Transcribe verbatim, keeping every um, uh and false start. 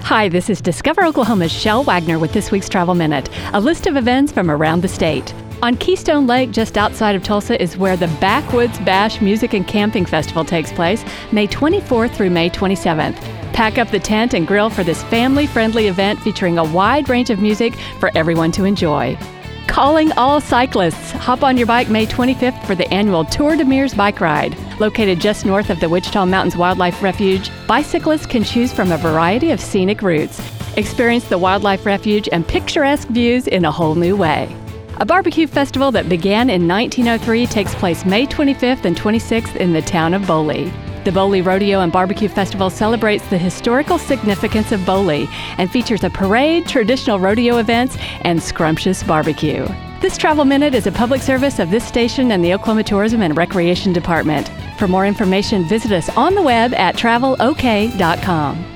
Hi, this is Discover Oklahoma's Shel Wagner with this week's Travel Minute, a list of events from around the state. On Keystone Lake, just outside of Tulsa, is where the Backwoods Bash Music and Camping Festival takes place, May twenty-fourth through May twenty-seventh. Pack up the tent and grill for this family-friendly event featuring a wide range of music for everyone to enjoy. Calling all cyclists, hop on your bike May twenty-fifth for the annual Tour de Mears bike ride. Located just north of the Wichita Mountains Wildlife Refuge, bicyclists can choose from a variety of scenic routes. Experience the Wildlife Refuge and picturesque views in a whole new way. A barbecue festival that began in nineteen oh three takes place May twenty-fifth and twenty-sixth in the town of Boley. The Boley Rodeo and Barbecue Festival celebrates the historical significance of Boley and features a parade, traditional rodeo events, and scrumptious barbecue. This Travel Minute is a public service of this station and the Oklahoma Tourism and Recreation Department. For more information, visit us on the web at travel o k dot com.